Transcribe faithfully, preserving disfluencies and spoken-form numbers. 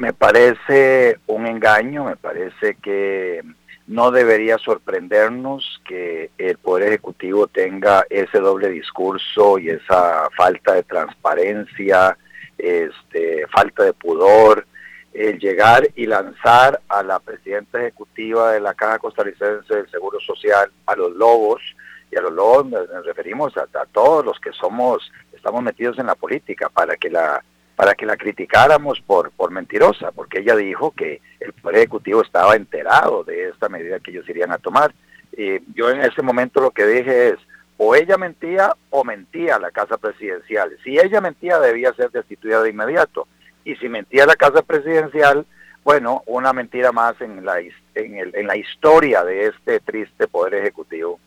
Me parece un engaño, me parece que no debería sorprendernos que el Poder Ejecutivo tenga ese doble discurso y esa falta de transparencia, este, falta de pudor, el llegar y lanzar a la presidenta ejecutiva de la Caja Costarricense del Seguro Social a los lobos, y a los lobos nos, nos referimos a, a todos los que somos, estamos metidos en la política, para que la para que la criticáramos por, por mentirosa, porque ella dijo que el Poder Ejecutivo estaba enterado de esta medida que ellos irían a tomar. Y yo en ese momento lo que dije es, o ella mentía o mentía la Casa Presidencial. Si ella mentía, debía ser destituida de inmediato. Y si mentía la Casa Presidencial, bueno, una mentira más en la, en el, en la historia de este triste Poder Ejecutivo.